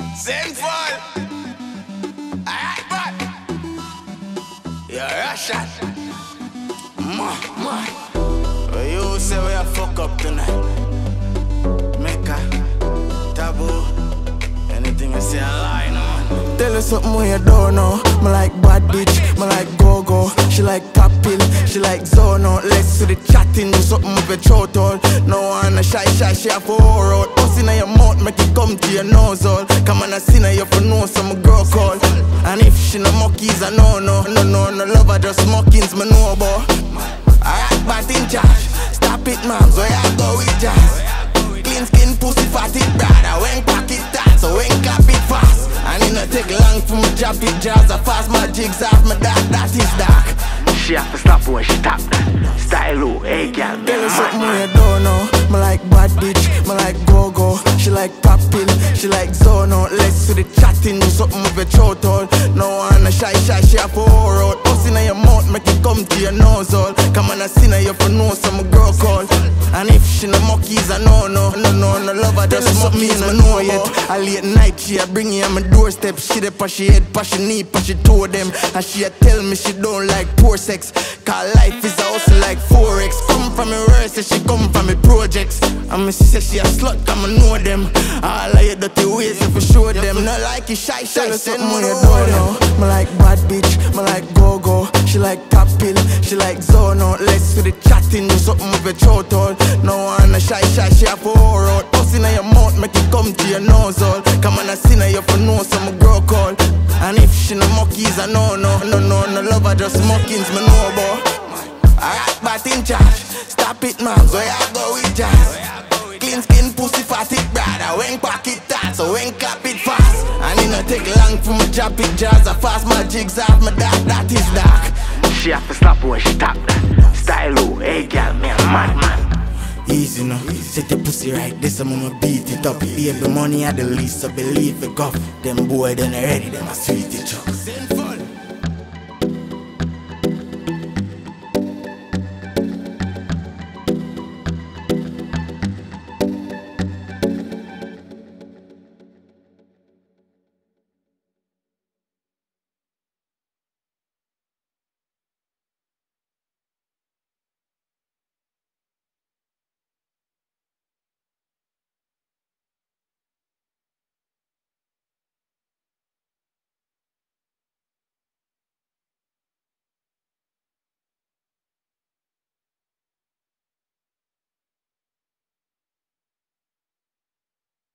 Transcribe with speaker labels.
Speaker 1: Sinful. Alright, but you're Russian. Well, you say we a fuck up tonight. Mecca, taboo. Anything you say a lie, no man.
Speaker 2: Tell her something when you don't know. Me like bad bitch, me like go-go. She like pop pill, she like zono. Let's do the chatting, do something with your throat all. No one a shy, she have to whore out. Bust inna your mouth, make it come to your nose all. Come on, I see now you for know some girl call. And if she no monkeys, I no love her, just mockings, me know about. Alright, but in charge, stop it man, so ya go with jazz. Clean skin, pussy, fatty, brother. When pocket tight, so when clap it fast. And it no take long for me drop it jazz. I fast my jigs off my that is dark.
Speaker 1: She have to stop when she tap that. Style low, hey girl, me
Speaker 2: Tell her
Speaker 1: a
Speaker 2: something when
Speaker 1: madman.
Speaker 2: you don't know. Me like bad bitch, me like go-go. She like pop pill, she like zono. Let's do the chatting, do something with your throat all. No one a shy, she have to whore out. Bust inna your mouth, make it come to your nose all. Come on, I see now you for know some girl call. And if she no monkeys, I no love her, just monkeys, me know yet. A late night, she a bring you on my doorstep. She dey pass she head, pass she knee, pass she toe them. And she a tell me she don't like poor sex. Cause life is a hustle like Forex. Come from me worse, say she come from me projects. And me say she a slut, come I know them. All of your dirty ways, if you show them. Not like you shy, send me you don't know. Me like bad bitch, me like go-go. She like top pill, she like zono. Let's do the chatting, do something with your throat all. No one a shy, she have to whore out. Bust inna your mouth, make it come to your nose all. Come on, I see now you for know some girl call. And if she no monkeys, I no love her, just mockings, me know about. Alright, but in charge, stop it man, so ya go with jazz. Clean skin, pussy, fatty, brother. When pocket tight, so when clap it fast. And it no take long for me drop it jazz. I fast my jigs off my that is dark.
Speaker 1: She have to stop when she tap that. Style low, hey girl, me a madman.
Speaker 2: Easy no, set the pussy right, this I'm gonna beat it up. Baby money at the least, so believe it go. Them boy done ready, them a sweet it up.